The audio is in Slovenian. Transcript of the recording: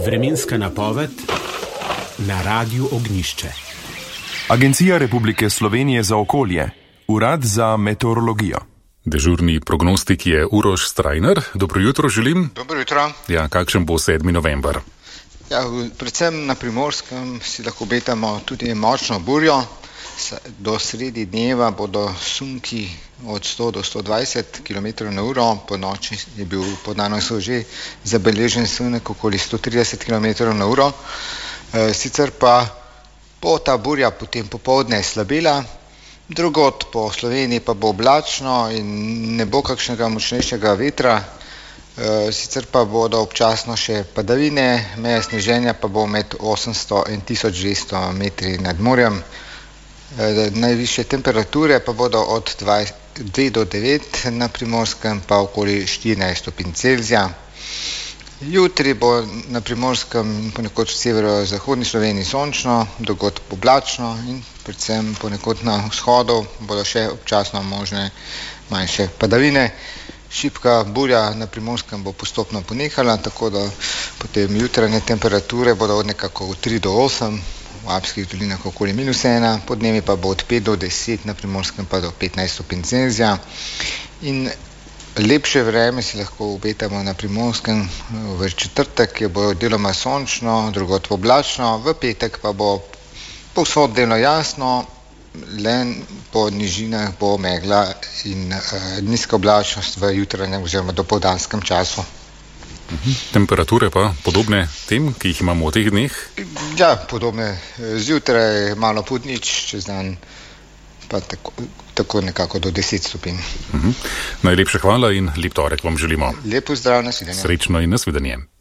Vremenska napoved na Radiu Ognjišče. Agencija Republike Slovenije za okolje, Urad za meteorologijo. Dežurni prognostik je Uroš Strajner. Dobro jutro želim. Dobro jutro. Ja, kakšen bo 7. november? Ja, predvsem na Primorskem si lahko obetamo tudi močno burjo. Do sredi dneva bodo sunki od 100 do 120 km/h, po noči je bil po danes že zabeležen sunek okoli 130 km/h. Sicer pa bo ta burja potem popoldne slabela, drugod po Sloveniji pa bo oblačno in ne bo kakšnega močnejšega vetra, sicer pa bodo občasno še padavine, meja sneženja pa bo med 800 in 1200 metri nad morjem. Najvišje temperature pa bodo od 2 do 9 na Primorskem, pa okoli 14 stopinj Celzija. Jutri bo na Primorskem ponekod v severozahodni Sloveniji sončno, drugod oblačno in predvsem ponekod na vzhodu bodo še občasno možne manjše padavine. Šibka burja na Primorskem bo postopno ponehala, tako da potem jutranje temperature bodo od nekako 3 do 8, v alpskih dolinah okoli -1, podnevi pa bo od 5 do 10, na Primorskem pa do 15 stopinj Celzija. In lepše vreme si lahko obetamo na Primorskem v četrtek, ki bo deloma sončno, drugod oblačno, v petek pa bo povsod delno jasno, le po nižinah bo megla in nizka oblačnost v jutranjem oziroma dopoldanskem času. Temperature pa podobne tem, ki jih imamo v teh dneh? Ja, podobne. Zjutraj malo pod nič, čez dan pa tako nekako do 10 stopinj. Najlepša hvala in lep torek vam želimo. Lep pozdrav, nasvidenje. Srečno in nasvidenje.